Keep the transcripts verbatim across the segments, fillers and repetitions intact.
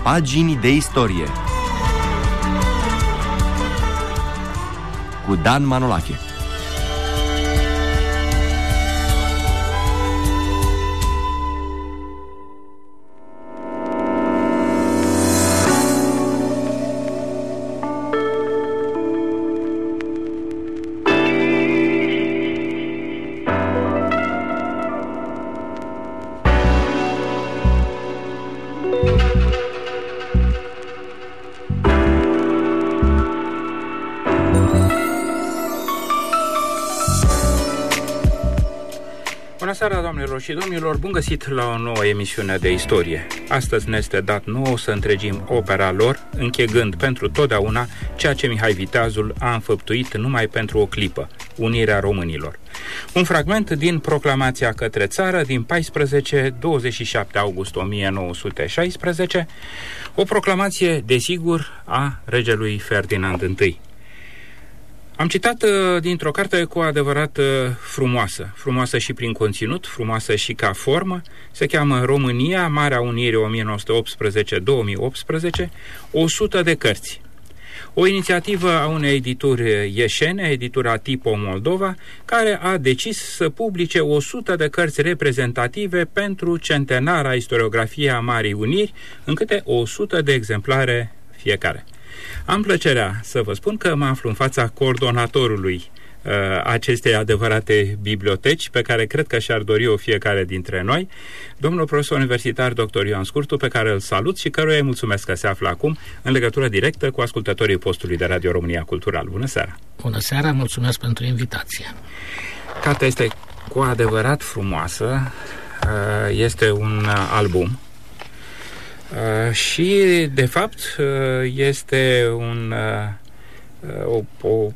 Pagini de istorie cu Dan Manolache. Bună seara, doamnelor și domnilor, bun găsit la o nouă emisiune de istorie. Astăzi ne este dat nouă să întregim opera lor, închegând pentru totdeauna ceea ce Mihai Viteazul a înfăptuit numai pentru o clipă, unirea românilor. Un fragment din proclamația către țară din paisprezece douăzeci și șapte august o mie nouă sute șaisprezece, o proclamație, desigur, a regelui Ferdinand I. Am citat uh, dintr-o carte cu adevărat uh, frumoasă, frumoasă și prin conținut, frumoasă și ca formă. Se cheamă România, Marea Unire o mie nouă sute optsprezece două mii optsprezece, o sută de cărți. O inițiativă a unei edituri ieșene, editura Tipo Moldova, care a decis să publice o sută de cărți reprezentative pentru centenara istoriografiei a Marii Uniri, în câte o sută de exemplare fiecare. Am plăcerea să vă spun că mă aflu în fața coordonatorului uh, acestei adevărate biblioteci, pe care cred că și-ar dori-o fiecare dintre noi, domnul profesor universitar doctor Ioan Scurtu, pe care îl salut și căruia îi mulțumesc că se află acum în legătură directă cu ascultătorii postului de Radio România Cultural. Bună seara! Bună seara, mulțumesc pentru invitație! Cartea este cu adevărat frumoasă, uh, este un album. Uh, și, de fapt, uh, este un, uh, o, o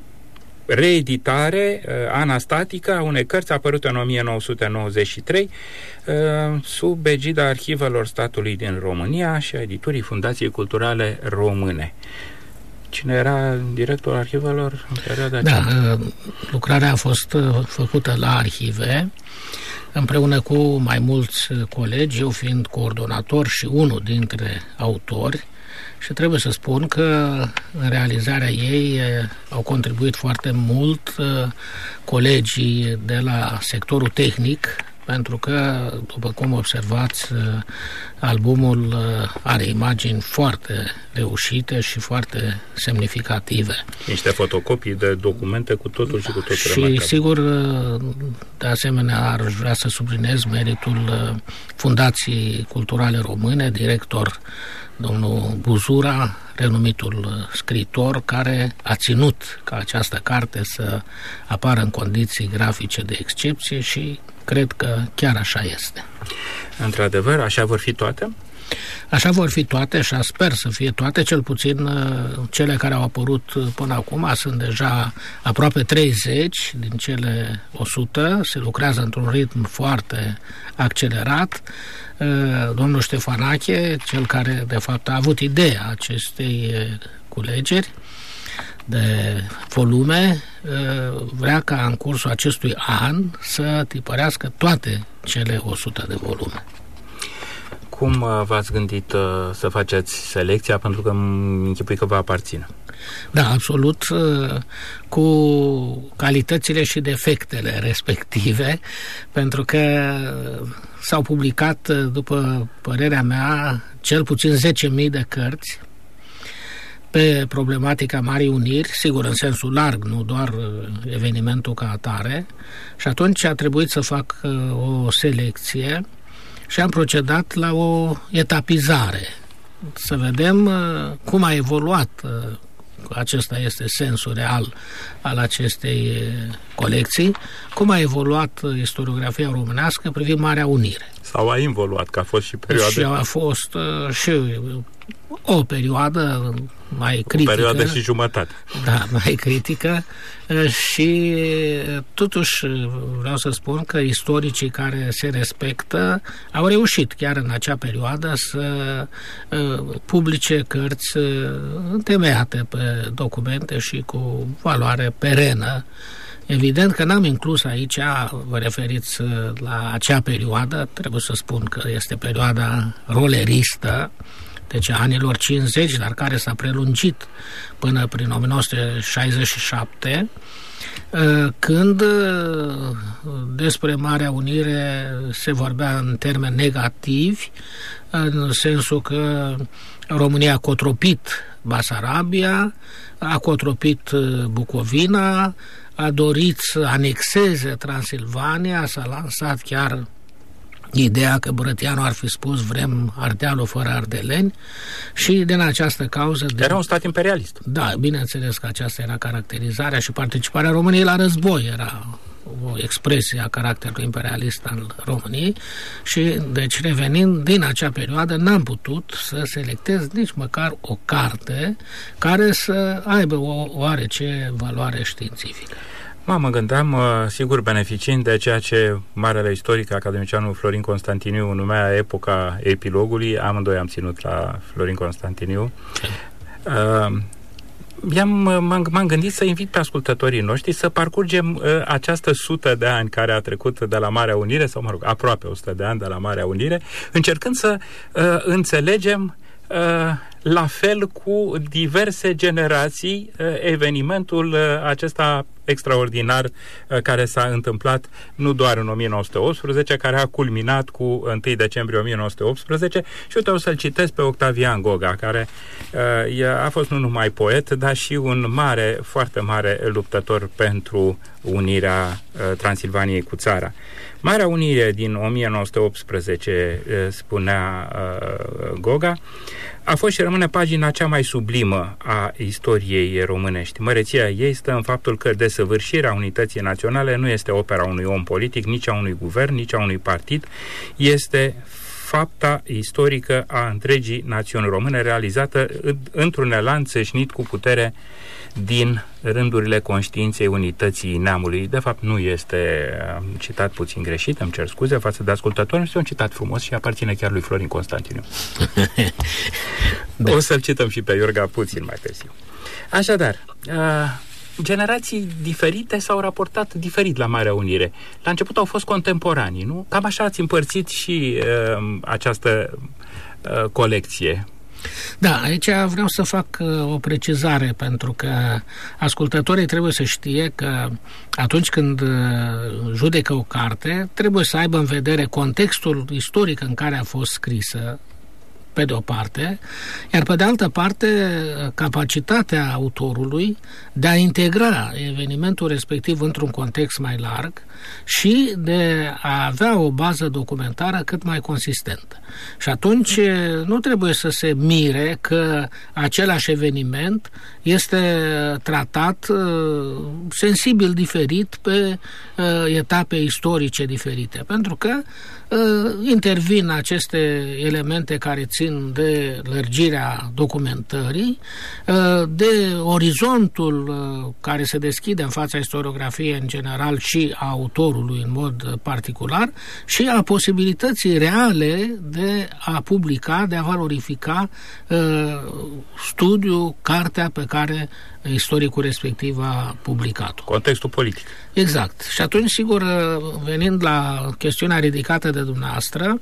reeditare uh, anastatică a unei cărți apărute în o mie nouă sute nouăzeci și trei uh, sub egida Arhivelor Statului din România și a editurii Fundației Culturale Române. Cine era directorul arhivelor în perioada aceea? Da, uh, lucrarea a fost uh, făcută la arhive, împreună cu mai mulți colegi, eu fiind coordonator și unul dintre autori, și trebuie să spun că în realizarea ei au contribuit foarte mult colegii de la sectorul tehnic, pentru că, după cum observați, albumul are imagini foarte reușite și foarte semnificative. Niște fotocopii de documente cu totul și cu totul Și remarcabil. sigur, de asemenea, ar vrea să subliniez meritul Fundației Culturale Române, director domnul Buzura, renumitul scriitor, care a ținut ca această carte să apară în condiții grafice de excepție și cred că chiar așa este. Într-adevăr, așa vor fi toate? Așa vor fi toate și sper să fie toate, cel puțin cele care au apărut până acum sunt deja aproape treizeci din cele o sută, se lucrează într-un ritm foarte accelerat. Domnul Ștefanache, cel care de fapt a avut ideea acestei culegeri de volume, vrea ca în cursul acestui an să tipărească toate cele o sută de volume. Cum v-ați gândit uh, să faceți selecția? Pentru că îmi închipui că vă aparține. Da, absolut, uh, cu calitățile și defectele respective, pentru că s-au publicat, după părerea mea, cel puțin zece mii de cărți pe problematica Marii Uniri, sigur în sensul larg, nu doar evenimentul ca atare, și atunci a trebuit să fac uh, o selecție și am procedat la o etapizare. Să vedem uh, cum a evoluat, uh, acesta este sensul real al acestei colecții, cum a evoluat istoriografia românească privind Marea Unire. Sau a involuat, că a fost și perioada... Și a fost uh, și o perioadă mai critică. O perioadă și jumătate. Da, mai critică și totuși vreau să spun că istoricii care se respectă au reușit chiar în acea perioadă să publice cărți întemeiate pe documente și cu valoare perenă. Evident că n-am inclus aici, vă referiți la acea perioadă, trebuie să spun că este perioada roleristă, deci anilor cincizeci, dar care s-a prelungit până prin o mie nouă sute șaizeci și șapte, când despre Marea Unire se vorbea în termeni negativi, în sensul că România a cotropit Basarabia, a cotropit Bucovina, a dorit să anexeze Transilvania, s-a lansat chiar ideea că Brătianu ar fi spus vrem Ardealul fără ardeleni și din această cauză... De... Era un stat imperialist. Da, bineînțeles că aceasta era caracterizarea și participarea României la război era o expresie a caracterului imperialist al României și, deci, revenind din acea perioadă, n-am putut să selectez nici măcar o carte care să aibă o oarece valoare științifică. Mă, mă gândeam, sigur, beneficiind de ceea ce marele istoric academicianul Florin Constantiniu numea epoca epilogului, amândoi am ținut la Florin Constantiniu, uh, m-am, m-am gândit să invit pe ascultătorii noștri să parcurgem uh, această sută de ani care a trecut de la Marea Unire, sau mă rog, aproape o sută de ani de la Marea Unire, încercând să uh, înțelegem uh, la fel cu diverse generații uh, evenimentul uh, acesta extraordinar uh, care s-a întâmplat nu doar în o mie nouă sute optsprezece, care a culminat cu întâi decembrie o mie nouă sute optsprezece și uite o să-l citesc pe Octavian Goga, care uh, a fost nu numai poet, dar și un mare, foarte mare luptător pentru unirea uh, Transilvaniei cu țara. Marea Unire din o mie nouă sute optsprezece, uh, spunea uh, Goga, a fost și rămâne pagina cea mai sublimă a istoriei românești. Măreția ei stă în faptul că desăvârșirea unității naționale nu este opera unui om politic, nici a unui guvern, nici a unui partid, este fapta istorică a întregii națiuni române, realizată într-un elan țâșnit cu putere din rândurile conștiinței unității neamului. De fapt, nu este um, citat puțin greșit, îmi cer scuze față de ascultători, este un citat frumos și aparține chiar lui Florin Constantiniu. Da. O să-l cităm și pe Iorga puțin mai târziu. Așadar, uh, generații diferite s-au raportat diferit la Marea Unire. La început au fost contemporanii, nu? Cam așa ați împărțit și uh, această uh, colecție. Da, aici vreau să fac uh, o precizare, pentru că ascultătorii trebuie să știe că atunci când uh, judecă o carte, trebuie să aibă în vedere contextul istoric în care a fost scrisă, pe de o parte, iar pe de altă parte capacitatea autorului de a integra evenimentul respectiv într-un context mai larg și de a avea o bază documentară cât mai consistentă. Și atunci nu trebuie să se mire că același eveniment este tratat uh, sensibil diferit pe uh, etape istorice diferite, pentru că uh, intervin aceste elemente care țin de lărgirea documentării, uh, de orizontul uh, care se deschide în fața istoriografiei în general și a autorului în mod particular și a posibilității reale de a publica, de a valorifica uh, studiul, cartea pe care istoricul respectiv a publicat-o. Contextul politic. Exact. Și atunci, sigur, venind la chestiunea ridicată de dumneavoastră,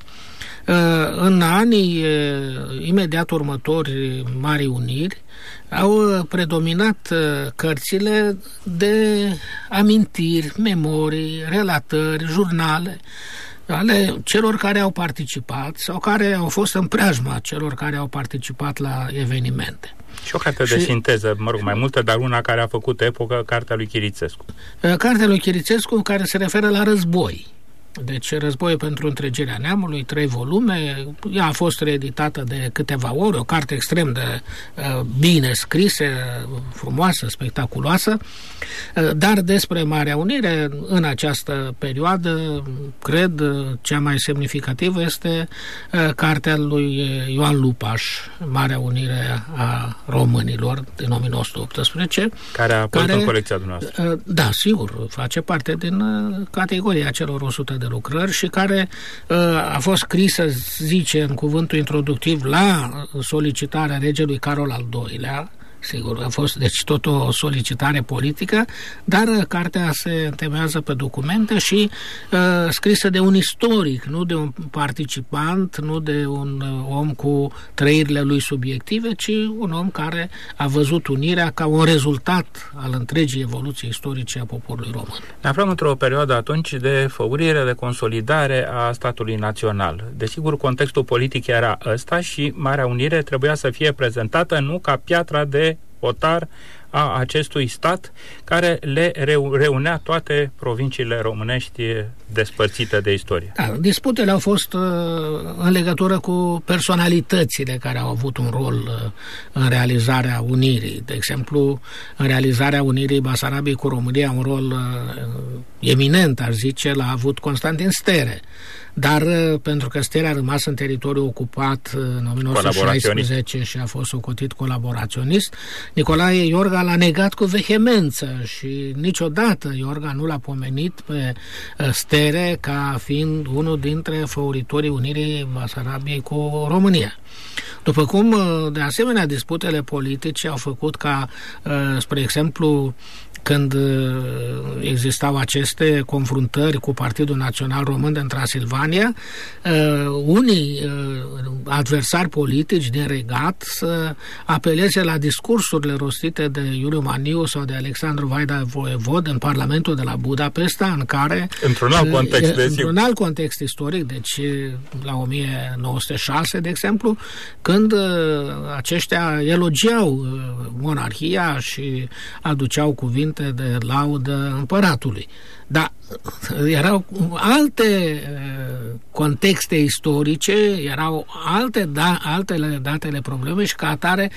în anii imediat următori Marii Uniri au predominat cărțile de amintiri, memorii, relatări, jurnale ale celor care au participat sau care au fost în preajma celor care au participat la evenimente. Și o carte și, de sinteză, mă rog, mai multă, dar una care a făcut epocă, cartea lui Chirițescu. Cartea lui Chirițescu, care se referă la război. Deci Războiul pentru întregirea neamului, trei volume, ea a fost reeditată de câteva ori, o carte extrem de uh, bine scrisă, frumoasă, spectaculoasă, uh, dar despre Marea Unire în această perioadă, cred, cea mai semnificativă este uh, cartea lui Ioan Lupaș, Marea Unire a Românilor, din o mie nouă sute optsprezece. Care a apărut în colecția dumneavoastră. Uh, da, sigur, face parte din uh, categoria celor o sută de lucrări și care uh, a fost scrisă, zice în cuvântul introductiv, la solicitarea regelui Carol al doilea, sigur, a fost deci tot o solicitare politică, dar cartea se întemeiază pe documente și uh, scrisă de un istoric, nu de un participant, nu de un uh, om cu trăirile lui subiective, ci un om care a văzut unirea ca un rezultat al întregii evoluții istorice a poporului român. Ne aflăm într-o perioadă atunci de făurire, de consolidare a statului național. Desigur, contextul politic era ăsta și Marea Unire trebuia să fie prezentată nu ca piatra de hotar a acestui stat care le reunea toate provinciile românești despărțite de istorie. Da, disputele au fost uh, în legătură cu personalitățile care au avut un rol uh, în realizarea unirii. De exemplu, în realizarea unirii Basarabiei cu România, un rol uh, eminent, aș zice, l-a avut Constantin Stere. Dar pentru că Stere a rămas în teritoriu ocupat în o mie nouă sute șaisprezece și a fost socotit colaboraționist, Nicolae Iorga l-a negat cu vehemență și niciodată Iorga nu l-a pomenit pe Stere ca fiind unul dintre făuritorii unirii Basarabiei cu România. După cum, de asemenea, disputele politice au făcut ca, spre exemplu, când existau aceste confruntări cu Partidul Național Român din Transilvania, unii adversari politici din regat să apeleze la discursurile rostite de Iuliu Maniu sau de Alexandru Vaida Voievod în Parlamentul de la Budapesta, în care într-un alt context, într-un alt context istoric, deci la o mie nouă sute șase, de exemplu, când aceștia elogiau monarhia și aduceau cuvinte de laudă împăratului. Dar erau alte contexte istorice, erau alte da, altele datele probleme și ca atare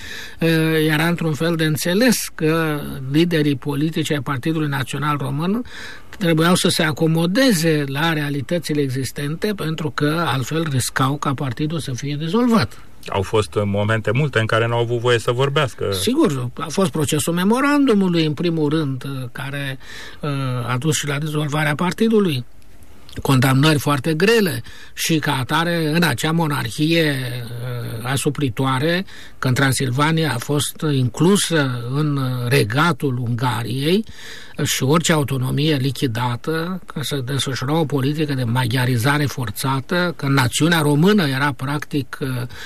era într-un fel de înțeles că liderii politici ai Partidului Național Român trebuiau să se acomodeze la realitățile existente, pentru că altfel riscau ca partidul să fie dizolvat. Au fost momente multe în care nu au avut voie să vorbească. Sigur, a fost procesul memorandumului, în primul rând, care uh, a dus și la dizolvarea partidului. Condamnări foarte grele și ca atare în acea monarhie uh, asupritoare, când Transilvania a fost inclusă în regatul Ungariei și orice autonomie lichidată, că se desfășura o politică de maghiarizare forțată, că națiunea română era practic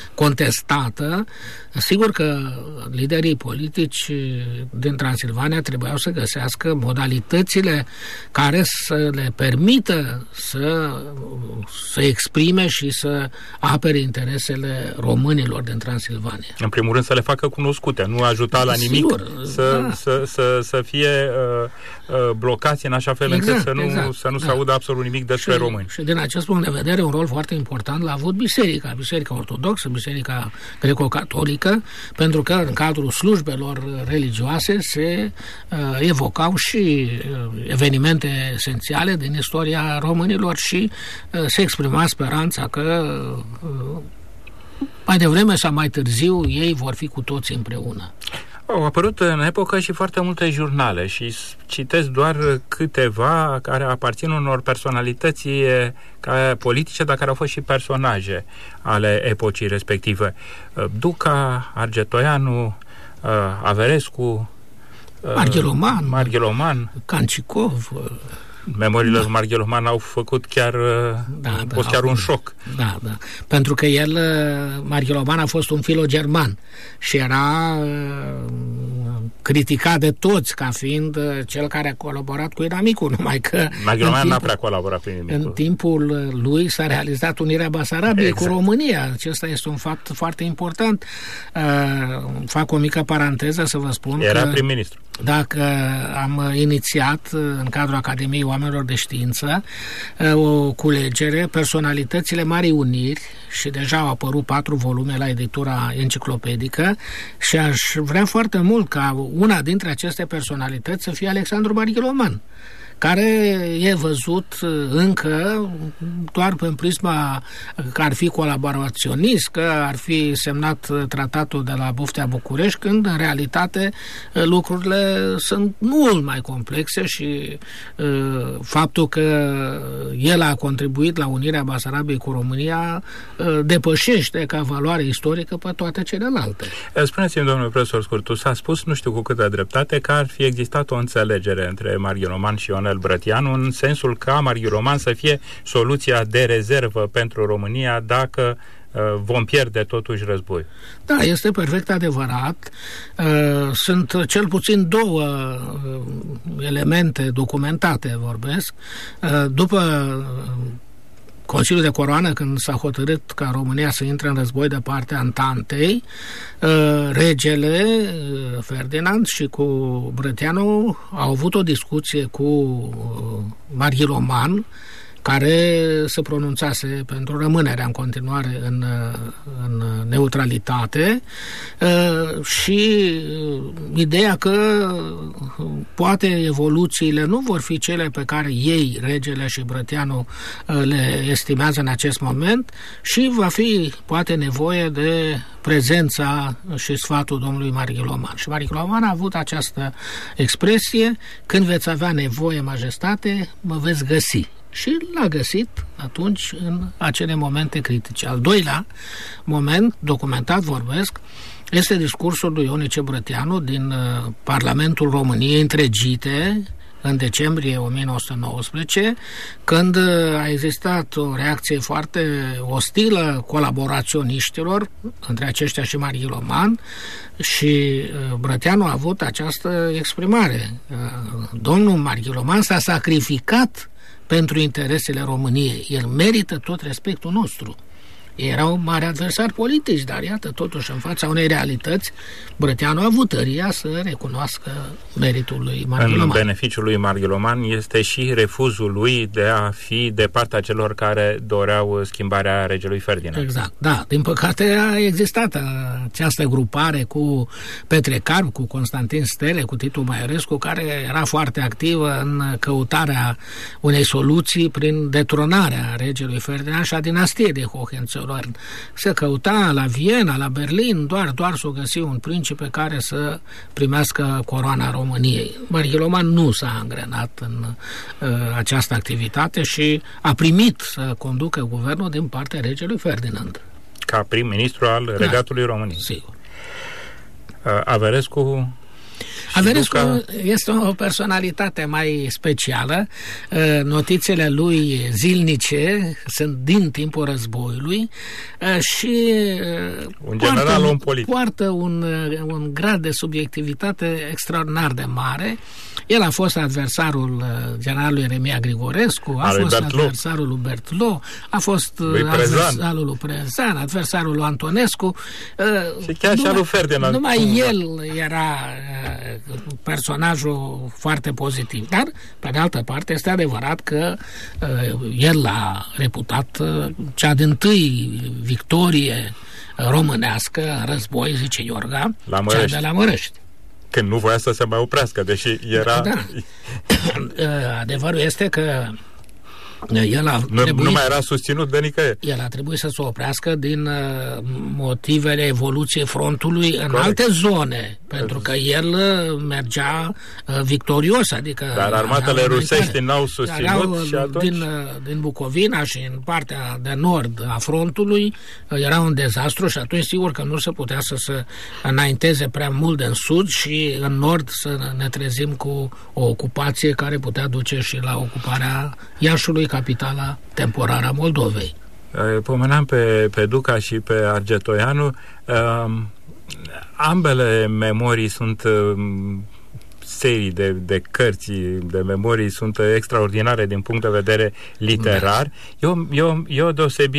contestată, sigur că liderii politici din Transilvania trebuiau să găsească modalitățile care să le permită să se exprime și să apere interesele românilor din Transilvania. În primul rând să le facă cunoscute, nu ajuta la nimic. Sigur, să, da. să, să, să fie uh, uh, blocați în așa fel exact, încât să nu, exact, să nu da. se audă absolut nimic despre și, români. Și din acest punct de vedere, un rol foarte important l-a avut biserica, biserica ortodoxă, biserica greco-catolică, pentru că în cadrul slujbelor religioase se uh, evocau și uh, evenimente esențiale din istoria românilor și uh, se exprima speranța că uh, mai devreme sau mai târziu ei vor fi cu toți împreună. Au apărut în epocă și foarte multe jurnale și citesc doar câteva care aparțin unor personalități ca politice, dar care au fost și personaje ale epocii respective. Duca, Argetoianu, Averescu, Margheloman, Margheloman Cancicov. Memoriile lui Margheloman au făcut chiar, da, a da, fost chiar au, un șoc. Da, da. Pentru că el, Margheloman, a fost un filo-german și era criticat de toți ca fiind cel care a colaborat cu inamicul, numai că Margheloman n-a prea colaborat cu inamicul. În timpul lui s-a realizat unirea Basarabiei exact. cu România. Acesta este un fapt foarte important. Uh, fac o mică paranteză să vă spun Era că prim-ministru. Dacă am inițiat în cadrul Academiei Oamenilor de Știință o culegere, personalitățile Marii Uniri, și deja au apărut patru volume la editura enciclopedică și aș vrea foarte mult ca una dintre aceste personalități să fie Alexandru Margheloman, care e văzut încă doar prin prisma că ar fi colaboraționist, că ar fi semnat tratatul de la Buftea București, când în realitate lucrurile sunt mult mai complexe și uh, faptul că el a contribuit la unirea Basarabiei cu România uh, depășește ca valoare istorică pe toate celelalte. Spuneți-mi, domnule profesor Scurtu, s-a spus, nu știu cu câtă dreptate, că ar fi existat o înțelegere între Marghiloman și Ionel Brătianu, în sensul ca Marghiloman să fie soluția de rezervă pentru România dacă uh, vom pierde totuși război. Da, este perfect adevărat. Uh, sunt cel puțin două uh, elemente documentate, vorbesc. Uh, după Consiliul de Coroană, când s-a hotărât ca România să intre în război de partea Antantei, regele Ferdinand și cu Brătianu au avut o discuție cu Marghiloman, care se pronunțase pentru rămânerea în continuare în, în neutralitate și ideea că poate evoluțiile nu vor fi cele pe care ei, regele și Brătianu, le estimează în acest moment și va fi poate nevoie de prezența și sfatul domnului Marghiloman. Și Marghiloman a avut această expresie: când veți avea nevoie, majestate, mă veți găsi. Și l-a găsit atunci în acele momente critice. Al doilea moment, documentat vorbesc, este discursul lui Ionice Brătianu din uh, Parlamentul României întregite, în decembrie o mie nouă sute nouăsprezece, când a existat o reacție foarte ostilă colaboraționiștilor, între aceștia și Marghiloman, și Brătianu a avut această exprimare. Domnul Marghiloman s-a sacrificat pentru interesele României. El merită tot respectul nostru. Erau mari adversari politici, dar iată, totuși, în fața unei realități, Brătianu a avut tăria să recunoască meritul lui Marghiloman. În beneficiul lui Marghiloman este și refuzul lui de a fi de partea celor care doreau schimbarea regelui Ferdinand. Exact, da. Din păcate a existat această grupare cu Petre Carp, cu Constantin Stele, cu Titu Maiorescu, care era foarte activă în căutarea unei soluții prin detronarea regelui Ferdinand și a dinastiei de Hohenzollern. Se căuta la Viena, la Berlin, doar, doar să găsi un principe care să primească coroana României. Marghiloman nu s-a angrenat în uh, această activitate și a primit să conducă guvernul din partea regelui Ferdinand. Ca prim-ministru al Regatului da, României. Sigur. Uh, Averescu... Averescu este o personalitate mai specială. Notițele lui zilnice sunt din timpul războiului și un general, un politic. Poartă un, un grad de subiectivitate extraordinar de mare. El a fost adversarul generalului Eremia Grigorescu, a fost adversarul lui Berthelot, a fost adversarul lui Prezan, adversarul lui Antonescu. Și chiar și al lui Ferdinand. Numai el era personajul foarte pozitiv. Dar, pe de altă parte, este adevărat că uh, el a reputat uh, cea dintâi victorie românească în război, zice Iorga, la cea de la Mărăști. Când nu voia să se mai oprească, deși era... Da. Adevărul este că el a nu, trebuit, nu mai era susținut de nicăieri. El a trebuit să se oprească din uh, motivele evoluției frontului în Corect. alte zone, pentru că el uh, mergea uh, victorios, adică... Dar armatele rusești n-au susținut erau, și atunci... Din, uh, din Bucovina și în partea de nord a frontului uh, era un dezastru și atunci sigur că nu se putea să se înainteze prea mult în sud și în nord să ne trezim cu o ocupație care putea duce și la ocuparea Iașului, capitala temporară a Moldovei. Pomeneam pe, pe Duca și pe Argetoianu. Uh, ambele memorii sunt uh, serii de, de cărți, de memorii sunt extraordinare din punct de vedere literar. Da. E, o, e, o, e o deosebire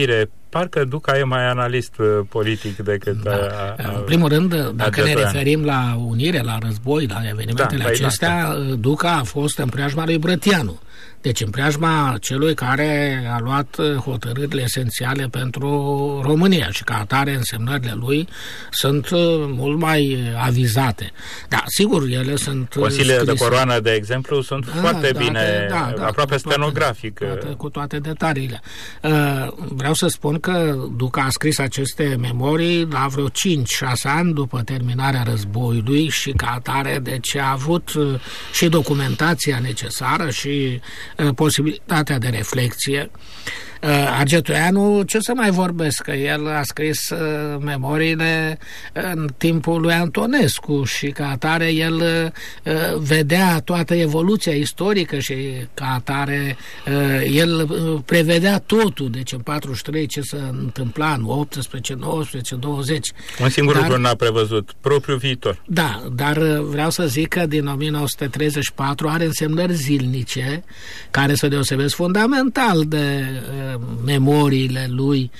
parcă Duca e mai analist politic decât... Da. A, a, în primul rând, dacă ne Getoianu. referim la unire, la război, la evenimentele da, acestea, da. Duca a fost în preajma lui Brătianu. Deci în preajma celui care a luat hotărârile esențiale pentru România și ca atare însemnările lui sunt mult mai avizate. Da, sigur, ele sunt Consiliile scrise. de coroană, de exemplu, sunt da, foarte da, bine, da, da, aproape cu toate, stenografic. Toate, cu toate detaliile. Vreau să spun că Duca a scris aceste memorii la vreo cinci șase ani după terminarea războiului și ca atare, deci a avut și documentația necesară și posibilitatea de reflexie. Argetoianu, ce să mai vorbesc, că el a scris uh, memoriile în timpul lui Antonescu și ca atare el uh, vedea toată evoluția istorică și ca atare uh, el uh, prevedea totul, deci în patruzeci și trei ce se întâmpla în optsprezece, nouăsprezece, douăzeci. Un singur dar, lucru n-a prevăzut, propriul viitor. Da, dar vreau să zic că din o mie nouă sute treizeci și patru are însemnări zilnice care se deosebesc fundamental de uh, memoriile lui,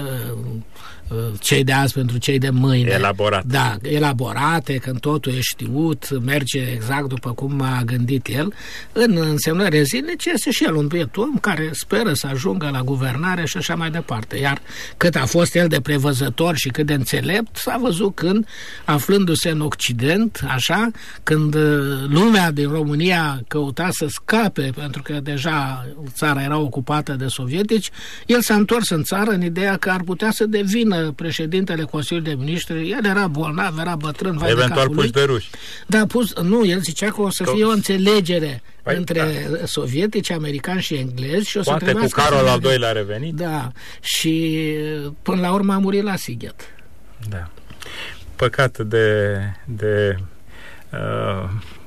cei de azi pentru cei de mâine. Elaborate. Da, elaborate, când totul e știut, merge exact după cum a gândit el. În însemnările zilnice este și el un biet om care speră să ajungă la guvernare și așa mai departe. Iar cât a fost el de prevăzător și cât de înțelept, s-a văzut când, aflându-se în Occident, așa, când lumea din România căuta să scape, pentru că deja țara era ocupată de sovietici, el s-a întors în țară în ideea că ar putea să devină președintele Consiliului de Ministri. El era bolnav, era bătrân, vai eventual de capul lui. puși de ruși. Da, pus, nu, el zicea că o să că... fie o înțelegere Păi, între da. sovietici, americani și englezi și o poate să cu Carol al doilea a revenit. Da, și până la urmă a murit la Sighet. Da. Păcat de de uh,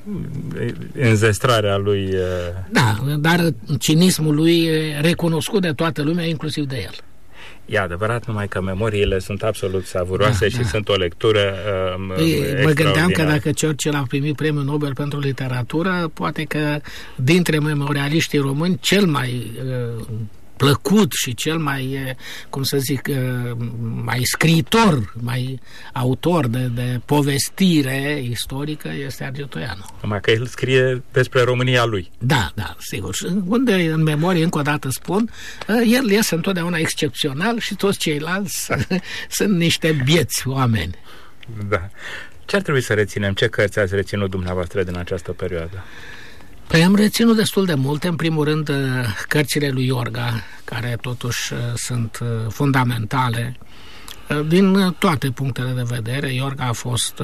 înzestrarea lui. Uh... Da, dar cinismul lui e recunoscut de toată lumea, inclusiv de el. E adevărat, numai că memoriile sunt absolut savuroase, da, și da. sunt o lectură uh, Ei, mă gândeam că dacă Churchill a primit premiul Nobel pentru literatură, poate că dintre memorialiștii români cel mai uh, plăcut și cel mai, cum să zic, mai scriitor, mai autor de, de povestire istorică este Argetoianu. Numai că el scrie despre România lui. Da, da, sigur. Unde în memorie, încă o dată spun, el este întotdeauna excepțional și toți ceilalți sunt niște bieți oameni. Da. Ce ar trebui să reținem? Ce cărți ați reținut dumneavoastră din această perioadă? Păi am reținut destul de multe. În primul rând, cărțile lui Iorga, care totuși sunt fundamentale din toate punctele de vedere. Iorga a fost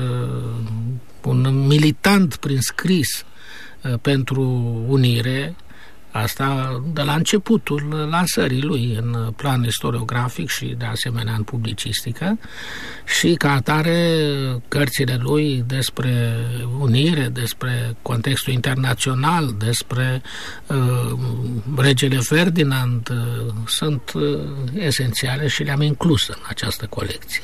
un militant prin scris pentru unire, asta de la începutul lansării lui în plan istoriografic și de asemenea în publicistică, și ca atare cărțile lui despre unire, despre contextul internațional, despre uh, regele Ferdinand uh, sunt uh, esențiale și le-am inclus în această colecție.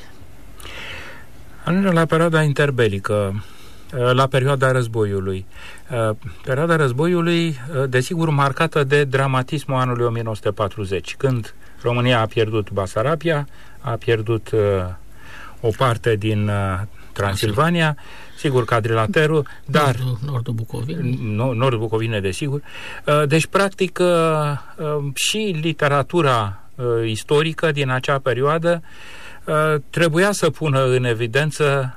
Ajungem la perioada interbelică, la perioada războiului. Perioada războiului, desigur, marcată de dramatismul anului o mie nouă sute patruzeci, când România a pierdut Basarabia, a pierdut o parte din Transilvania, sigur, Cadrilaterul, dar... Nordul, nordul Bucovinei. Nordul Bucovinei, desigur. Deci, practic, și literatura istorică din acea perioadă trebuia să pună în evidență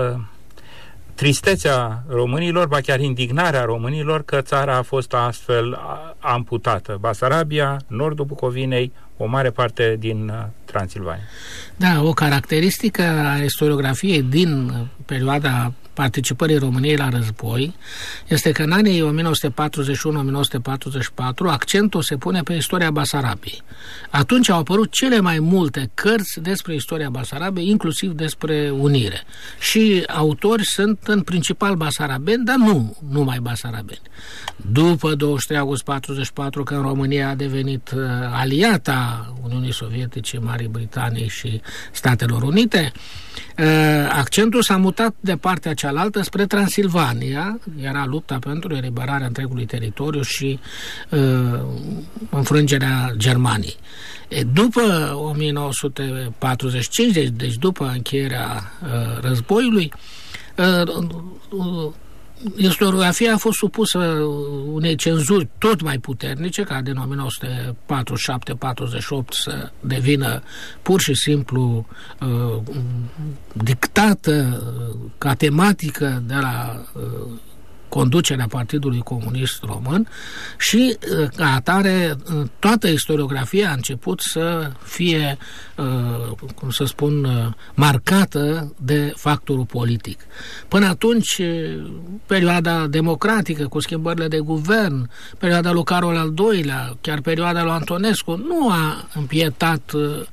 tristețea românilor, ba chiar indignarea românilor că țara a fost astfel amputată. Basarabia, nordul Bucovinei, o mare parte din Transilvania. Da, o caracteristică a istoriografiei din perioada participării României la război este că în anii o mie nouă sute patruzeci și unu - o mie nouă sute patruzeci și patru accentul se pune pe istoria Basarabiei. Atunci au apărut cele mai multe cărți despre istoria Basarabiei, inclusiv despre unire. Și autori sunt în principal basarabeni, dar nu numai basarabeni. După douăzeci și trei august patruzeci și patru, când România a devenit aliata Uniunii Sovietice, Marii Britanii și Statelor Unite, accentul s-a mutat de partea cealaltă spre Transilvania. Era lupta pentru eliberarea întregului teritoriu și uh, înfrângerea Germaniei. E, după o mie nouă sute patruzeci și cinci, deci, deci după încheierea uh, războiului, uh, uh, istoriografia a fost supusă unei cenzuri tot mai puternice, ca din o mie nouă sute patruzeci și șapte patruzeci și opt să devină pur și simplu uh, dictată ca tematică de la uh, conducerea Partidului Comunist Român și, ca atare, toată istoriografia a început să fie, cum să spun, marcată de factorul politic. Până atunci, perioada democratică, cu schimbările de guvern, perioada lui Carol al doilea, chiar perioada lui Antonescu, nu a împietat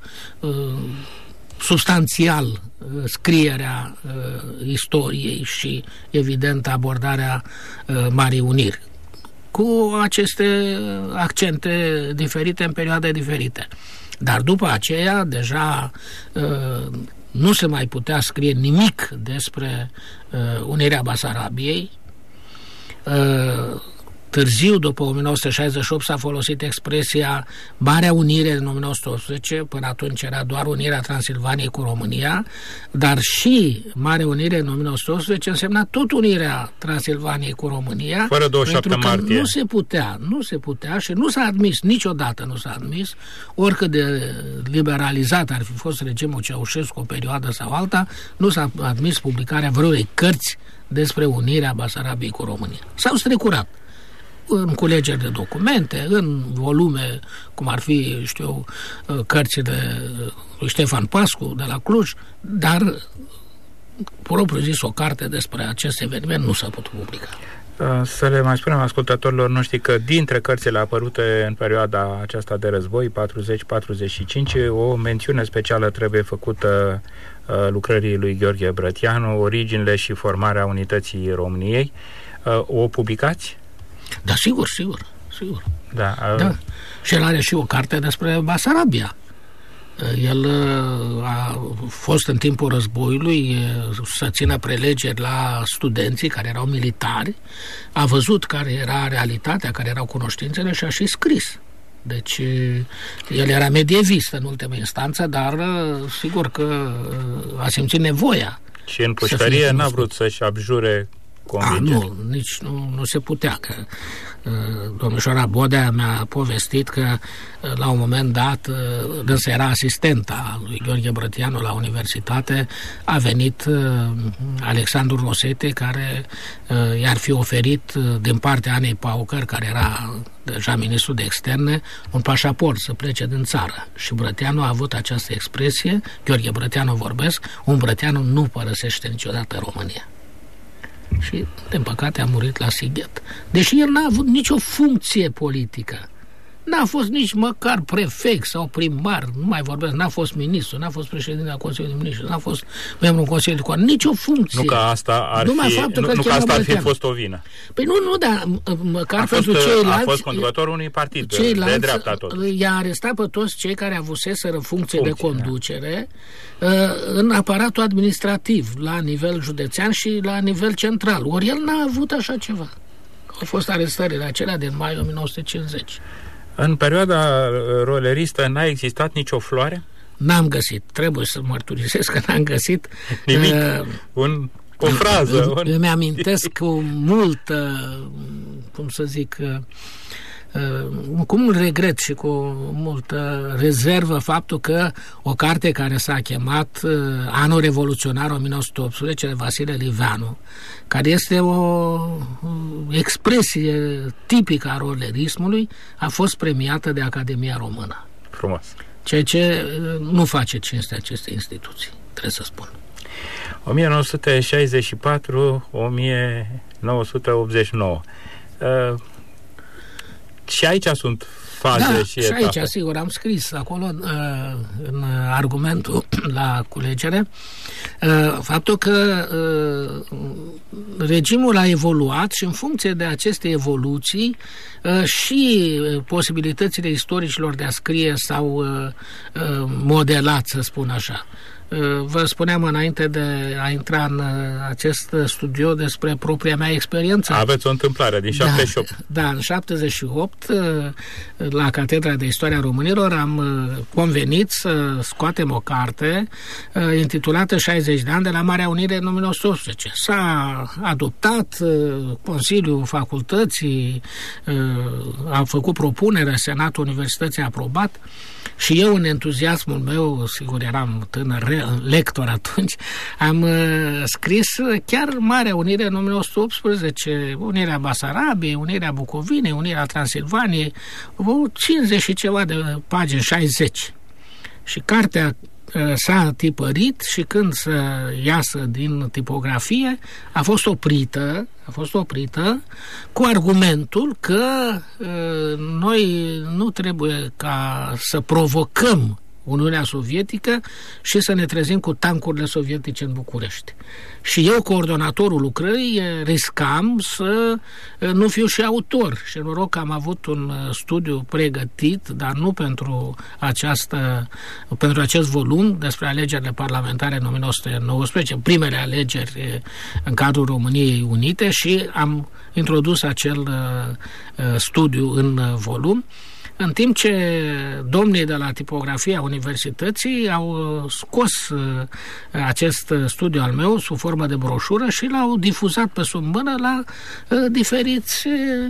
substanțial scrierea uh, istoriei și, evident, abordarea uh, Marii Uniri, cu aceste accente diferite în perioade diferite. Dar după aceea, deja uh, nu se mai putea scrie nimic despre uh, Unirea Basarabiei. Uh, Târziu, după o mie nouă sute șaizeci și opt, s-a folosit expresia Marea Unire în o mie nouă sute optsprezece, până atunci era doar unirea Transilvaniei cu România, dar și Marea Unire în o mie nouă sute optsprezece însemna tot unirea Transilvaniei cu România, fără douăzeci și șapte martie. Nu se putea, nu se putea și nu s-a admis, niciodată nu s-a admis, oricât de liberalizat ar fi fost regimul Ceaușescu o perioadă sau alta, nu s-a admis publicarea vreunei cărți despre unirea Basarabiei cu România. S-au strecurat în culegeri de documente, în volume, cum ar fi, știu, cărțile lui Ștefan Pascu de la Cluj, dar propriu zis o carte despre acest eveniment nu s-a putut publica. Să le mai spunem ascultătorilor noștri că dintre cărțile apărute în perioada aceasta de război, patruzeci patruzeci și cinci, o mențiune specială trebuie făcută lucrării lui Gheorghe Brătianu, Originile și formarea unității României. O publicați? Da, sigur, sigur, sigur. Da, uh... da. Și el are și o carte despre Basarabia. El a fost în timpul războiului să țină prelegeri la studenții care erau militari, a văzut care era realitatea, care erau cunoștințele și a și scris. Deci el era medievist în ultima instanță, dar sigur că a simțit nevoia. Și în pușcărie n-a vrut să-și abjure convingeri. A, nu, nici nu, nu se putea, că uh, domnișoara Bodea mi-a povestit că uh, la un moment dat uh, dânsa era asistenta lui Gheorghe Brătianu la universitate, a venit uh, Alexandru Rosete, care uh, i-ar fi oferit uh, din partea Anei Paucăr, care era deja ministru de externe, un pașaport să plece din țară. Și Brătianu a avut această expresie, Gheorghe Brătianu vorbesc, un Brătianu nu părăsește niciodată România. Și, din păcate, a murit la Sighet. Deși el n-a avut nicio funcție politică. N-a fost nici măcar prefect sau primar, nu mai vorbesc, n-a fost ministru, n-a fost președinte al Consiliului de Ministri, n-a fost membru în Consiliul de Coar, nicio funcție. Nu că asta ar Numai fi, faptul nu, că nu că asta ar fi Brătianu. fost o vină. Păi nu, nu, dar măcar a fost, pentru ceilalți... A fost conducătorul unui partid ceilalți, de dreapta tot. I-a arestat pe toți cei care avuseseră funcție, funcție de conducere da. în aparatul administrativ, la nivel județean și la nivel central. Ori el n-a avut așa ceva. Au fost arestările acelea din mai o mie nouă sute cincizeci. În perioada roleristă n-a existat nicio floare? N-am găsit. Trebuie să mărturisesc că n-am găsit. Nimic? Uh, un, o frază? Îmi, îmi amintesc cu multă, cum să zic, uh, cu mult regret și cu multă rezervă faptul că o carte care s-a chemat uh, Anul Revoluționar o mie nouă sute optsprezece de Vasile Liveanu, care este o expresie tipică a rolerismului, a fost premiată de Academia Română. Frumos. Ceea ce nu face cinste aceste instituții, trebuie să spun. o mie nouă sute șaizeci și patru - o mie nouă sute optzeci și nouă. Uh, și aici sunt faze da, și etape. etape. Aici, sigur, am scris acolo uh, în argumentul la culegere uh, faptul că uh, regimul a evoluat și în funcție de aceste evoluții uh, și posibilitățile istoricilor de a scrie s-au uh, uh, modelat, să spun așa. Vă spuneam înainte de a intra în acest studio despre propria mea experiență. Aveți o întâmplare din șaptezeci și opt. Da, da, în șaptezeci și opt, la Catedra de Istoria Românilor, am convenit să scoatem o carte intitulată șaizeci de ani de la Marea Unire în o mie nouă sute optsprezece. S-a adoptat, Consiliul Facultății a făcut propunerea, Senatul Universității a aprobat și eu, în entuziasmul meu, sigur eram tânăr lector atunci, am uh, scris chiar Marea Unire în o mie nouă sute optsprezece, Unirea Basarabiei, Unirea Bucovinei, Unirea Transilvaniei, cincizeci și ceva de pagini, șaizeci. Și cartea s-a tipărit și când să iasă din tipografie a fost oprită, a fost oprită cu argumentul că uh, noi nu trebuie ca să provocăm Uniunea Sovietică și să ne trezim cu tancurile sovietice în București. Și eu, coordonatorul lucrării, riscam să nu fiu și autor. Și noroc că am avut un studiu pregătit, dar nu pentru, această, pentru acest volum despre alegerile parlamentare în o mie nouă sute nouăsprezece, primele alegeri în cadrul României Unite, și am introdus acel uh, studiu în volum, în timp ce domnii de la tipografia universității au scos acest studiu al meu sub formă de broșură și l-au difuzat pe sub mână la diferiți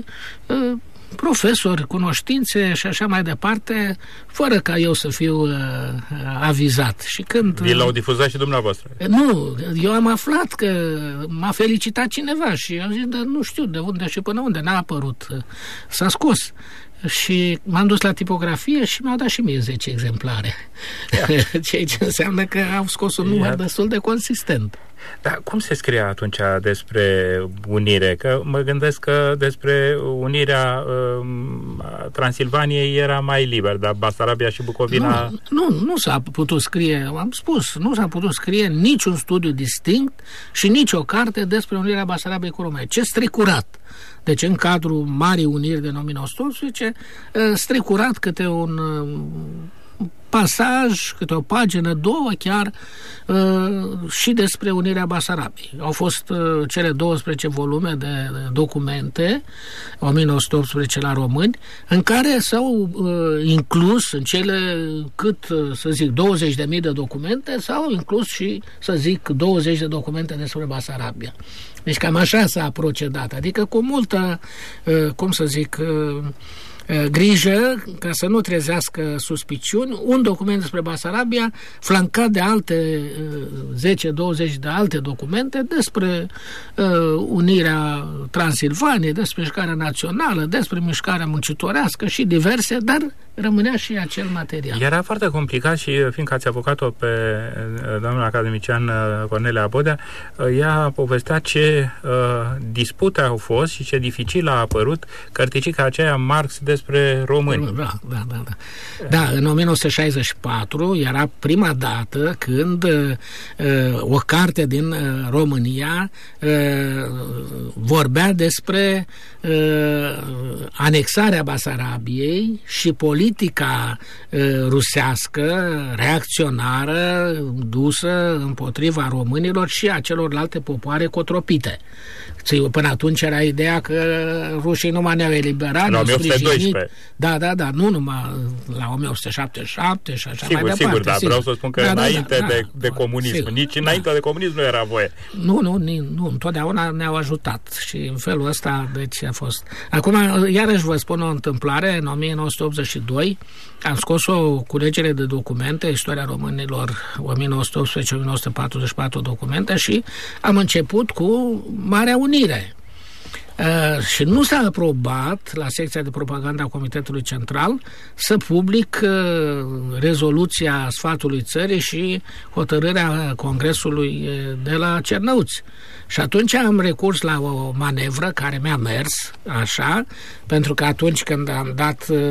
profesori, cunoștințe și așa mai departe, fără ca eu să fiu uh, avizat. Și când... Vi l-au difuzat și dumneavoastră? Nu, eu am aflat că m-a felicitat cineva și am zis, dar nu știu de unde și până unde, n-a apărut. S-a scos. Și m-am dus la tipografie și mi-au dat și mie zece exemplare. Ceea ce înseamnă că au scos un număr destul de consistent. Dar cum se scrie atunci despre unire? Că mă gândesc că despre unirea uh, Transilvaniei era mai liber, dar Basarabia și Bucovina... Nu, nu, nu s-a putut scrie, am spus, nu s-a putut scrie niciun studiu distinct și nici o carte despre unirea Basarabiei cu România. Ce strecurat! Deci în cadrul Marii Uniri de o mie nouă sute optsprezece, strecurat câte un pasaj, câte o pagină, două chiar, și despre unirea Basarabiei. Au fost cele douăsprezece volume de documente, o mie nouă sute optsprezece la români, în care s-au inclus în cele cât, să zic, douăzeci de mii de documente, s-au inclus și, să zic, douăzeci de documente despre Basarabia. Deci cam așa s-a procedat, adică cu multă, cum să zic, grijă ca să nu trezească suspiciuni, un document despre Basarabia flancat de alte zece douăzeci de alte documente despre uh, unirea Transilvaniei, despre mișcarea națională, despre mișcarea muncitorească și diverse, dar rămânea și acel material. Era foarte complicat și fiindcă ați avocat-o pe domnul academician Cornelia Bodea, ea povestea ce uh, dispute au fost și ce dificil a apărut cărticica aceea Marx despre români. Da, da, da. Da, da, în o mie nouă sute șaizeci și patru era prima dată când uh, o carte din uh, România uh, vorbea despre uh, anexarea Basarabiei și politica uh, rusească reacționară dusă împotriva românilor și a celorlalte popoare cotropite. Până atunci era ideea că rușii nu mai ne-au eliberat, la o mie opt sute doisprezece. Da, da, da, nu numai la o mie opt sute șaptezeci și șapte și așa sigur, mai departe. Sigur, dar sigur. vreau să spun că da, înainte da, da, de, de comunism, sigur, nici înainte da. de comunism nu era voie. Nu, nu, nu, întotdeauna ne-au ajutat și în felul ăsta, deci a fost. Acum, iarăși vă spun o întâmplare, în o mie nouă sute optzeci și doi am scos o culegere de documente, istoria românilor o mie nouă sute optsprezece - o mie nouă sute patruzeci și patru documente și am început cu Marea Unire. Uh, și nu s-a aprobat la secția de propaganda a Comitetului Central să public uh, rezoluția Sfatului Țării și hotărârea Congresului de la Cernăuți. Și atunci am recurs la o manevră care mi-a mers așa, pentru că atunci când am dat uh,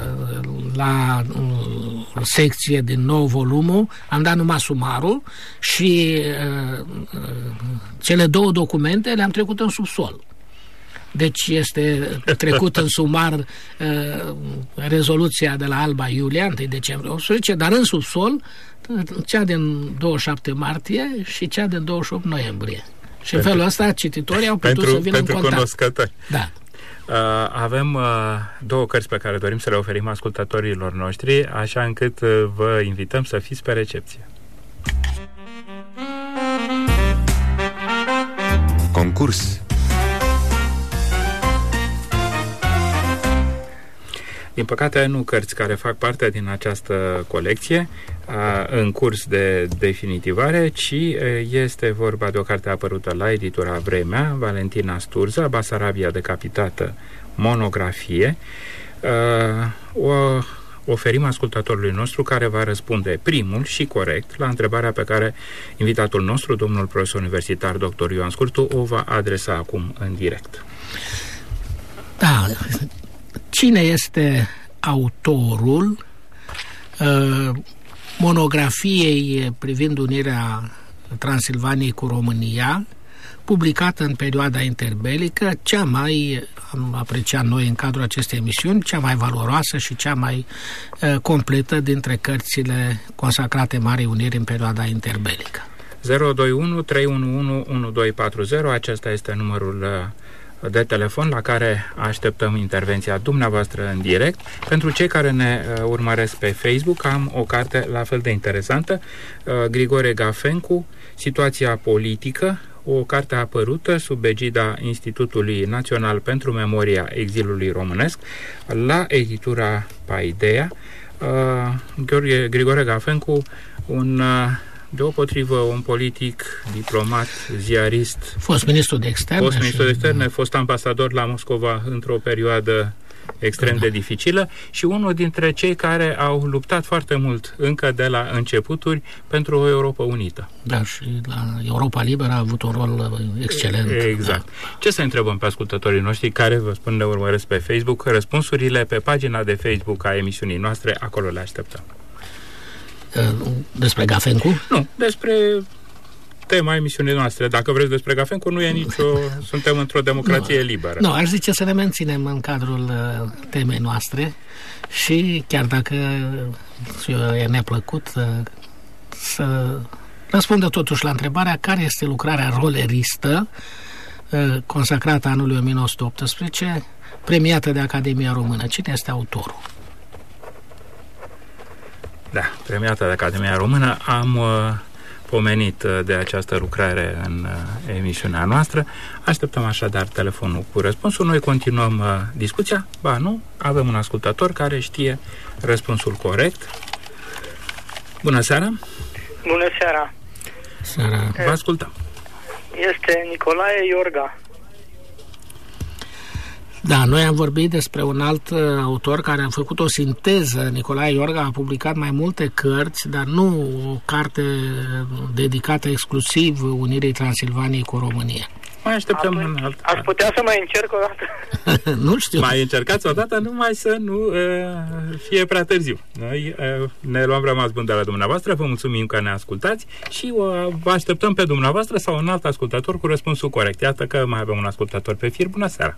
la uh, secție din nou volumul, am dat numai sumarul și uh, uh, cele două documente le-am trecut în subsol. Deci este trecut în sumar uh, rezoluția de la Alba Iulia, întâi decembrie optsprezece, dar în subsol cea din douăzeci și șapte martie și cea din douăzeci și opt noiembrie. Și pentru, în felul ăsta cititorii au putut pentru, să vină pentru în contact. Cunoscători. Da. Uh, avem uh, două cărți pe care dorim să le oferim ascultătorilor noștri, așa încât uh, vă invităm să fiți pe recepție. Concurs. Din păcate, nu cărți care fac parte din această colecție în curs de definitivare, ci este vorba de o carte apărută la editura Vremea, Valentina Sturza, Basarabia decapitată, monografie. O oferim ascultătorului nostru care va răspunde primul și corect la întrebarea pe care invitatul nostru, domnul profesor universitar doctor Ioan Scurtu, o va adresa acum în direct. Da. Cine este autorul uh, monografiei privind unirea Transilvaniei cu România, publicată în perioada interbelică, cea mai, am apreciat noi în cadrul acestei emisiuni, cea mai valoroasă și cea mai uh, completă dintre cărțile consacrate Marii Uniri în perioada interbelică? zero doi unu trei unu unu unu doi patru zero, acesta este numărul uh, de telefon la care așteptăm intervenția dumneavoastră în direct. Pentru cei care ne uh, urmăresc pe Facebook, am o carte la fel de interesantă, uh, Grigore Gafencu, Situația politică, o carte apărută sub egida Institutului Național pentru Memoria Exilului Românesc, la editura Paideia. Uh, Grigore Gafencu, un uh, deopotrivă un politic, diplomat, ziarist, fost ministru de externe, fost ministru de externe, și... fost ambasador la Moscova într-o perioadă extrem de dificilă și unul dintre cei care au luptat foarte mult încă de la începuturi pentru o Europa unită. Da, și la Europa Liberă a avut un rol excelent. Exact. Da. Ce să întrebăm pe ascultătorii noștri care, vă spun, ne urmăresc pe Facebook? Răspunsurile pe pagina de Facebook a emisiunii noastre, acolo le așteptăm. Despre Gafencu? Nu, despre tema emisiunii noastre. Dacă vreți despre Gafencu, nu e nicio... suntem într-o democrație nu, liberă. Nu, aș zice să ne menținem în cadrul uh, temei noastre și chiar dacă uh, e neplăcut uh, să răspundă totuși la întrebarea care este lucrarea roleristă uh, consacrată anului o mie nouă sute optsprezece, premiată de Academia Română. Cine este autorul? Da, premiată de Academia Română. Am uh, pomenit uh, de această lucrare în uh, emisiunea noastră. Așteptăm așadar telefonul cu răspunsul. Noi continuăm uh, discuția. Ba nu, avem un ascultător care știe răspunsul corect. Bună seara! Bună seara! Seara. Vă ascultăm. Este Nicolae Iorga. Da, noi am vorbit despre un alt uh, autor care a făcut o sinteză. Nicolae Iorga a publicat mai multe cărți, dar nu o carte dedicată exclusiv unirii Transilvaniei cu România. Mai așteptăm Atunci, un alt... Aș putea să mai încerc o dată? Nu știu. Mai încercați o dată, numai să nu uh, fie prea târziu. Noi uh, ne luăm rămas bun de la dumneavoastră, vă mulțumim că ne ascultați și uh, vă așteptăm pe dumneavoastră sau un alt ascultător cu răspunsul corect. Iată că mai avem un ascultător pe fir. Bună seara!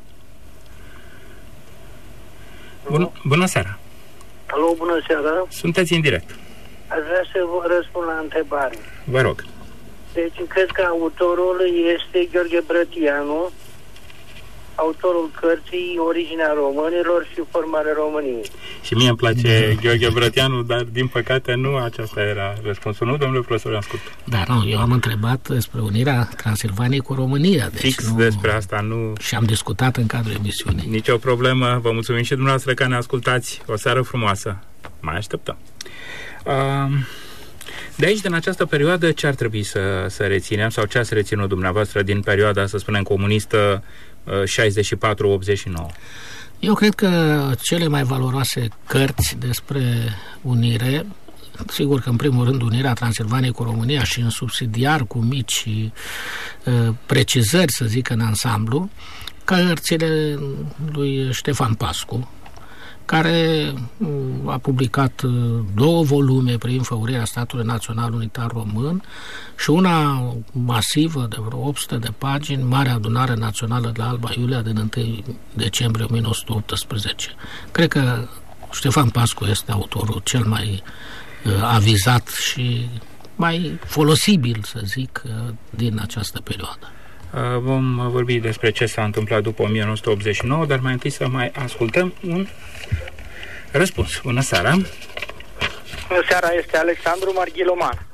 Bun, bună seara! Alo, bună seara! Sunteți în direct. Aș vrea să vă răspund la întrebare. Vă rog. Deci, cred că autorul este Gheorghe Brătianu, autorul cărții Originea Românilor și Formarea României. Și mie îmi place Gheorghe Brătianu, dar din păcate nu aceasta era răspunsul. Nu, domnule profesor Ascult. Da, nu, eu am întrebat despre unirea Transilvaniei cu România. Deci Fix nu... despre asta nu... Și am discutat în cadrul emisiunii. Nici o problemă, vă mulțumim și dumneavoastră că ne ascultați. O seară frumoasă. Mai așteptăm. Uh, de aici, din această perioadă, ce ar trebui să, să reținem sau ce ați reținut dumneavoastră din perioada, să spunem, comunistă șaizeci și patru optzeci și nouă? Eu cred că cele mai valoroase cărți despre unire, sigur că în primul rând unirea Transilvaniei cu România și în subsidiar cu mici uh, precizări, să zic, în ansamblu, cărțile lui Ștefan Pascu, care a publicat două volume prin făurirea Statului Național Unitar Român și una masivă de vreo opt sute de pagini, Marea Adunare Națională de la Alba Iulia din întâi decembrie o mie nouă sute optsprezece. Cred că Ștefan Pascu este autorul cel mai avizat și mai folosibil, să zic, din această perioadă. Vom vorbi despre ce s-a întâmplat după o mie nouă sute optzeci și nouă, dar mai întâi să mai ascultăm un răspuns. Bună seara! Bună seara, este Alexandru Marghiloman.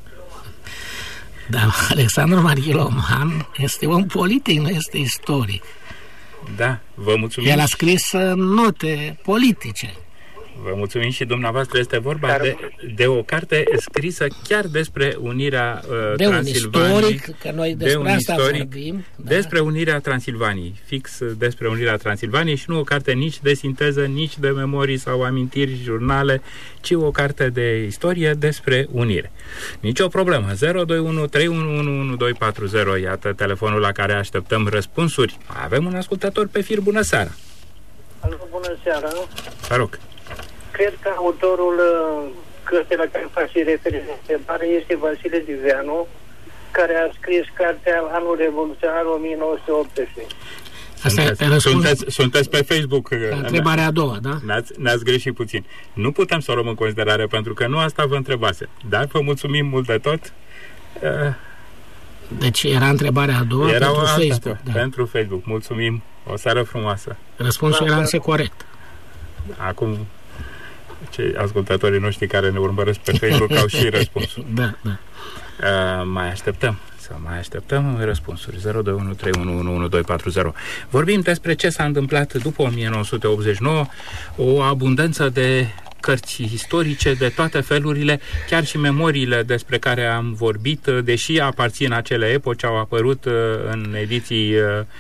Da, Alexandru Marghiloman este un politic, nu este istoric. Da, vă mulțumim. El a scris note politice. Vă mulțumim și dumneavoastră. Este vorba de, de o carte scrisă chiar despre unirea uh, de Transilvaniei. Un istoric, că noi despre de un asta istoric vorbim. Da. Despre unirea Transilvaniei. Fix despre unirea Transilvaniei și nu o carte nici de sinteză, nici de memorii sau amintiri, jurnale, ci o carte de istorie despre unire. Nici o problemă. zero doi unu trei unu unu unu doi patru zero. Iată telefonul la care așteptăm răspunsuri. Avem un ascultător pe fir. Bună seara! Alo, bună seara! Vă rog! Cred că autorul cărții la care face referire este Vasile Diveanu, care a scris cartea Anul Revoluționar o mie nouă sute optsprezece. Asta sunteți, sunteți pe Facebook. La întrebarea a doua, da? Ne-ați, ne-ați greșit puțin. Nu putem să o luăm în considerare, pentru că nu asta vă întrebase. Dar vă mulțumim mult de tot. Deci era întrebarea a doua era pentru asta, Facebook. Da. Pentru Facebook. Mulțumim. O seară frumoasă. Răspunsul era însă corect. Acum cei ascultătorii noștri care ne urmăresc pe Facebook au și răspunsul. Da, da. Uh, mai așteptăm. Să mai așteptăm răspunsuri. zero doi unu trei unu unu unu doi patru zero. Vorbim despre ce s-a întâmplat după o mie nouă sute optzeci și nouă, o abundență de cărți istorice de toate felurile, chiar și memoriile despre care am vorbit, deși aparțin acele epoci, au apărut în ediții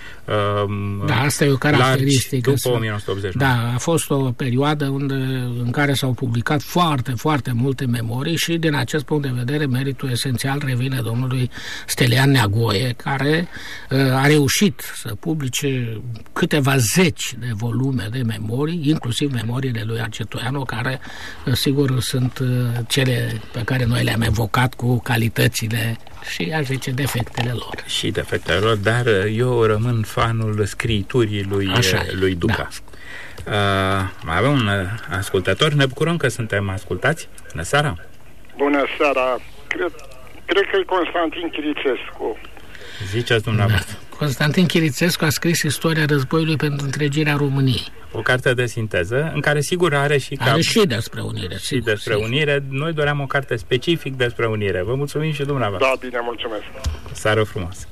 da, asta e o caracteristică largi după o mie nouă sute optzeci și nouă. Da, a fost o perioadă unde, în care s-au publicat foarte, foarte multe memorii și din acest punct de vedere meritul esențial revine domnului Stelian Neagoe, care uh, a reușit să publice câteva zeci de volume de memorii, inclusiv memoriile lui Arcetoianu, care uh, sigur sunt uh, cele pe care noi le-am evocat cu calitățile și, aș zice, defectele lor. Și defectele lor, dar eu rămân fanul scriturii lui, lui Duca. Da. Uh, mai avem un ascultător, ne bucurăm că suntem ascultați. Bună seara! Bună seara! Cred, cred că e Constantin Chirițescu. Ziceți dumneavoastră. Da. Constantin Chirițescu a scris Istoria războiului pentru întregirea României. O carte de sinteză, în care sigur are și... Are cap... și despre unire. Și sigur, despre sigur. unire. Noi doream o carte specific despre unire. Vă mulțumim și dumneavoastră. Da, bine, mulțumesc. Seară frumoasă.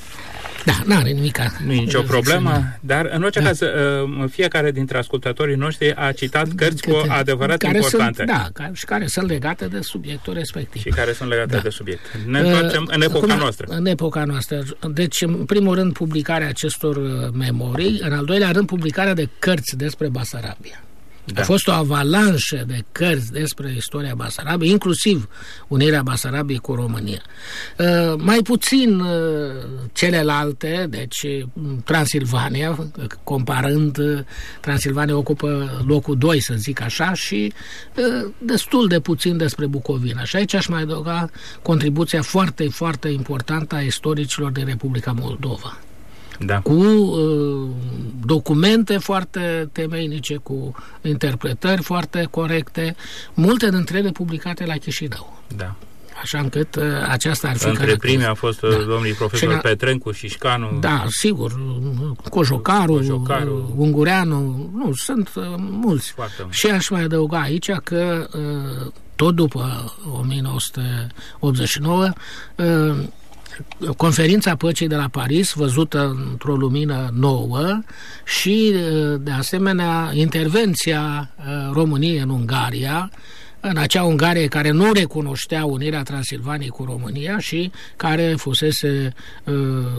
Da, n-are nimic. Nu e nicio problemă, dar în orice da. caz, fiecare dintre ascultătorii noștri a citat cărți cu adevărat care importante. Sunt, da, care, și care sunt legate de subiectul respectiv. Și care sunt legate da. de subiect. Ne întoarcem uh, în epoca acum, noastră. În epoca noastră. Deci, în primul rând, publicarea acestor memorii, în al doilea rând, publicarea de cărți despre Basarabia. Da. A fost o avalanșă de cărți despre istoria Basarabiei, inclusiv unirea Basarabiei cu România. Uh, mai puțin uh, celelalte, deci Transilvania, comparând, uh, Transilvania ocupă locul doi, să zic așa, și uh, destul de puțin despre Bucovina. Și aici aș mai adăuga contribuția foarte, foarte importantă a istoricilor din Republica Moldova. Da. Cu uh, documente foarte temeinice, cu interpretări foarte corecte, multe dintre ele publicate la Chișinău. Da. Așa încât uh, aceasta ar fi... Între primii a fost da. domnii profesori la... Petrencu, Șișcanu... Da, sigur, Cojocaru, Cojocaru Ungureanu, nu, sunt uh, mulți. Foarte și aș mai adăuga aici că uh, tot după o mie nouă sute optzeci și nouă uh, Conferința Păcii de la Paris, văzută într-o lumină nouă, și, de asemenea, intervenția României în Ungaria, în acea Ungarie care nu recunoștea unirea Transilvaniei cu România și care fusese uh,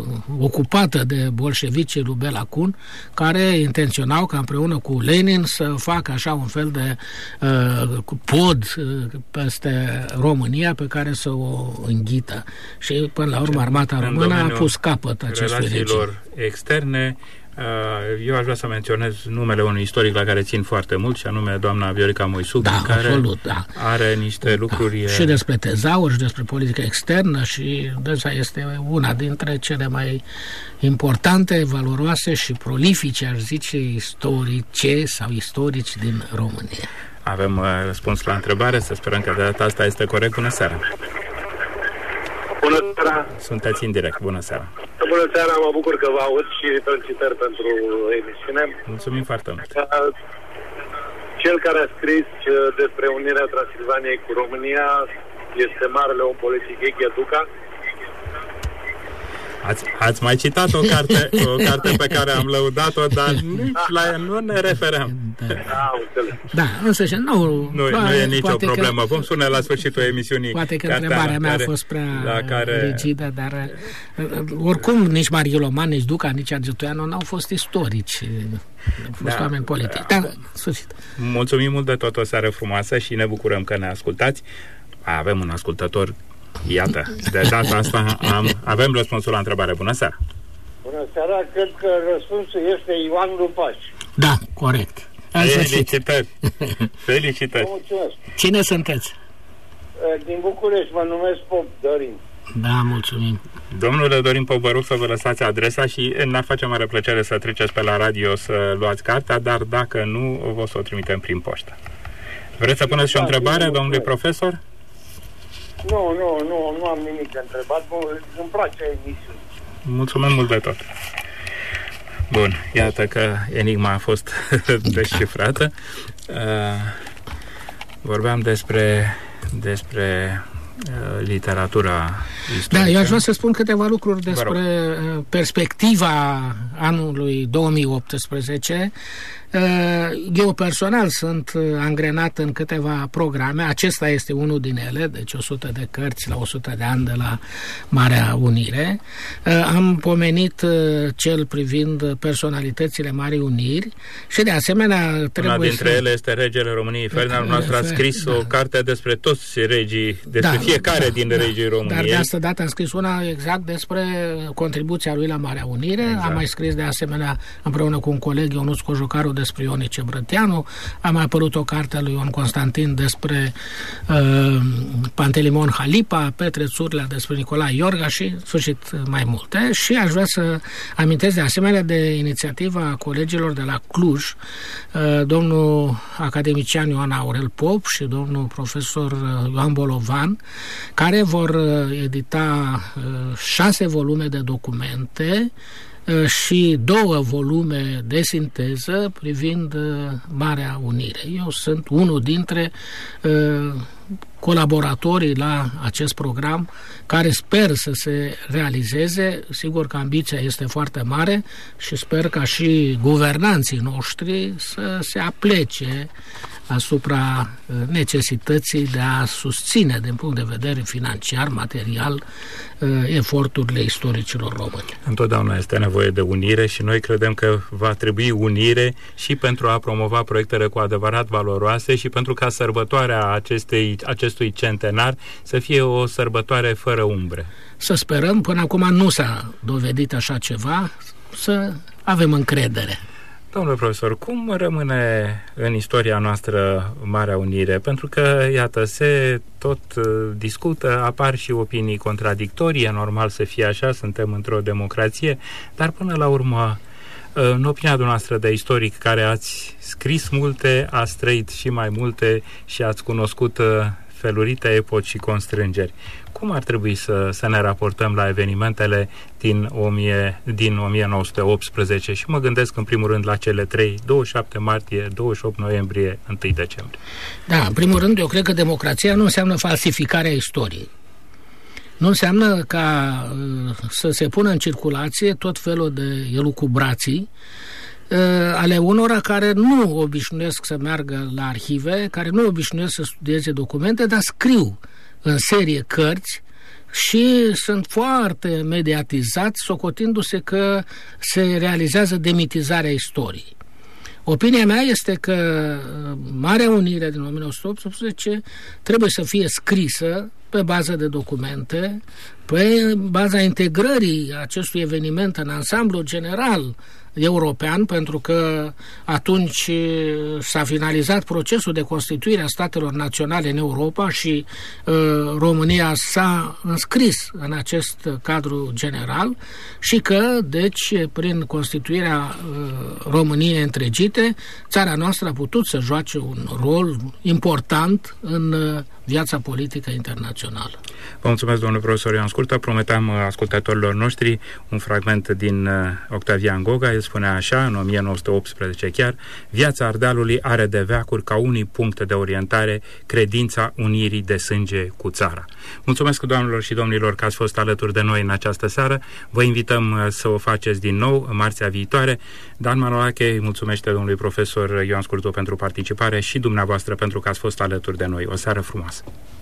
ocupată de bolșevicii lui Bela Kun, care intenționau ca împreună cu Lenin să facă așa un fel de uh, pod uh, peste România pe care să o înghită. Și până la urmă armata română a pus capăt acestui regim. Externe. Eu aș vrea să menționez numele unui istoric la care țin foarte mult, și anume doamna Viorica Moisuc, da, care absolut, da. are niște lucruri... Da. Și despre tezaur, și despre politică externă, și dânsa este una dintre cele mai importante, valoroase și prolifice, aș zice, istorice sau istorici din România. Avem uh, răspuns la întrebare, să sperăm că de data asta este corect. Bună seara! Bună seara! Sunteți în direct, bună seara! Bună seara, mă bucur că vă aud și felicitări pentru emisiune. Mulțumim foarte mult! Cel care a scris despre unirea Transilvaniei cu România este marele om politic Gheghe Duca. Ați, ați mai citat o carte, o carte pe care am lăudat-o, dar nici la ea nu ne referăm. Da, da însă și nu... Nu, nu e nicio problemă. Că, vom sune la sfârșitul emisiunii. Poate că întrebarea mea care, a fost prea care... rigidă, dar oricum nici Marghiloman, nici Duca, nici Argetuianu n-au fost istorici. Au fost da, oameni politici. Da, sfârșit. Mulțumim mult de tot, o seară frumoasă și ne bucurăm că ne ascultați. Avem un ascultător. Iată, de data asta am, avem răspunsul la întrebare. Bună seara! Bună seara, cred că răspunsul este Ioan Lupaș. Da, corect. Felicitări! Felicitări! Mulțumesc! Cine sunteți? Din București, mă numesc Pop Dorin. Da, mulțumim. Domnule Dorin Pop, vă rog să vă lăsați adresa și ne-ar face mare plăcere să treceți pe la radio să luați cartea, dar dacă nu, o să o trimitem prin poștă. Vreți să puneți și o întrebare, domnule profesor? Nu, nu, nu, nu am nimic de întrebat. Îmi place emisiunea. Mulțumim mult de tot. Bun, iată că enigma a fost descifrată. Uh, vorbeam despre despre uh, literatura istorică. Da, eu aș vrea să spun câteva lucruri despre perspectiva anului două mii optsprezece. Eu personal sunt angrenat în câteva programe, acesta este unul din ele, deci o sută de cărți la o sută de ani de la Marea Unire. Am pomenit cel privind personalitățile Marii Uniri și de asemenea trebuie Una dintre să... ele este Regele României. Ferdinand noastră a scris da. o carte despre toți regii, despre da, fiecare da, din da, regii României. Dar de asta dată am scris una exact despre contribuția lui la Marea Unire. Exact. Am mai scris de asemenea împreună cu un coleg, Ionuț Cojocaru, despre Ionice Brăteanu. A mai apărut o carte a lui Ion Constantin despre uh, Pantelimon Halipa, Petre Țurlea despre Nicolae Iorga și, în sfârșit, mai multe. Și aș vrea să amintesc de asemenea de inițiativa colegilor de la Cluj, uh, domnul academician Ioan Aurel Pop și domnul profesor Ioan Bolovan, care vor edita uh, șase volume de documente și două volume de sinteză privind Marea Unire. Eu sunt unul dintre uh, colaboratorii la acest program, care sper să se realizeze. Sigur că ambiția este foarte mare și sper ca și guvernanții noștri să se aplece asupra necesității de a susține din punct de vedere financiar, material, eforturile istoricilor români. Întotdeauna este nevoie de unire și noi credem că va trebui unire și pentru a promova proiectele cu adevărat valoroase și pentru ca sărbătoarea acestei, acestui centenar să fie o sărbătoare fără umbre. Să sperăm, până acum nu s-a dovedit așa ceva, să avem încredere. Domnule profesor, cum rămâne în istoria noastră Marea Unire? Pentru că, iată, se tot uh, discută, apar și opinii contradictorii, e normal să fie așa, suntem într-o democrație, dar până la urmă, uh, în opinia dumneavoastră de istoric, care ați scris multe, ați trăit și mai multe și ați cunoscut uh, felurite epoci și constrângeri, cum ar trebui să, să ne raportăm la evenimentele din, o mie, din o mie nouă sute optsprezece și mă gândesc în primul rând la cele trei, douăzeci și șapte martie, douăzeci și opt noiembrie, unu decembrie. Da, în primul rând eu cred că democrația nu înseamnă falsificarea istoriei. Nu înseamnă ca uh, să se pună în circulație tot felul de elucubrații uh, ale unora care nu obișnuiesc să meargă la arhive, care nu obișnuiesc să studieze documente, dar scriu în serie cărți și sunt foarte mediatizați, socotindu-se că se realizează demitizarea istoriei. Opinia mea este că Marea Unire din o mie nouă sute optsprezece trebuie să fie scrisă pe bază de documente, pe baza integrării acestui eveniment în ansamblu general european, pentru că atunci s-a finalizat procesul de constituire a statelor naționale în Europa și uh, România s-a înscris în acest cadru general și că, deci, prin constituirea uh, României întregite, țara noastră a putut să joace un rol important în uh, viața politică internațională. Vă mulțumesc, domnule profesor Ioan Scurtă. Prometeam ascultătorilor noștri un fragment din uh, Octavian Goga. El spunea așa, în o mie nouă sute optsprezece chiar: viața Ardealului are de veacuri ca unii puncte de orientare credința unirii de sânge cu țara. Mulțumesc, doamnelor și domnilor, că ați fost alături de noi în această seară. Vă invităm uh, să o faceți din nou în marțea viitoare. Dan Manolache îi mulțumește domnului profesor Ioan Scurtă pentru participare și dumneavoastră pentru că ați fost alături de noi. O seară frumoasă!